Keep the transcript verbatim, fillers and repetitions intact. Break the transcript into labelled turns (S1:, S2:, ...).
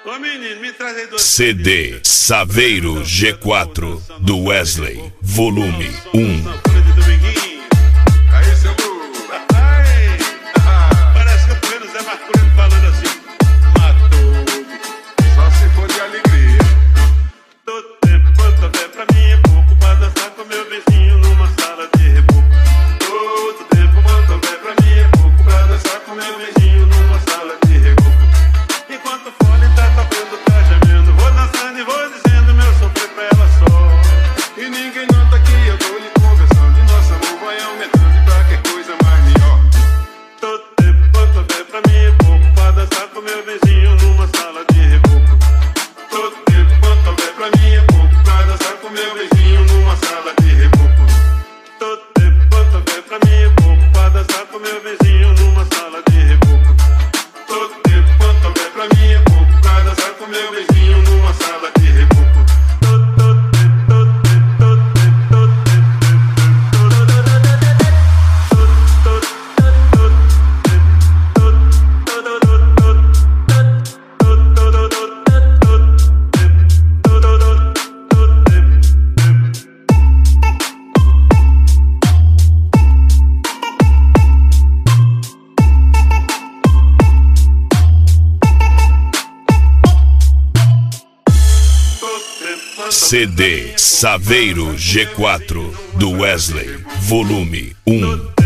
S1: Ô menino, me traz aí dois.
S2: C D Saveiro G quatro do Wesley, volume um.
S1: Aí, seu Bruno. Parece que eu tô vendo o Zé Marcolino falando assim. Matou, só se for de alegria. Todo tempo quanto houver pra mim é pouco pra dançar com meu vizinho numa sala de reboco. Todo tempo quanto houver pra mim é pouco pra dançar com meu vizinho numa sala de reboco. Enquanto o fone tá tocando, tá gemendo, vou dançando e vou dizendo meu sofrer pra ela só. E ninguém nota que eu tô lhe conversando e nosso amor vai aumentando pra que coisa mais melhor. Todo tempo quanto houver pra mim é pouco pra dançar com meu vizinho numa sala de reboco. Todo tempo quanto houver pra mim é pouco pra dançar com meu vizinho numa sala de reboco. Todo tempo quanto houver pra mim é pouco pra dançar com meu vizinho numa sala de reboco. Todo tempo quanto houver pra mim é pouco pra dançar com meu vizinho numa sala de reboco.
S2: C D Saveiro G quatro do Wesley, volume um.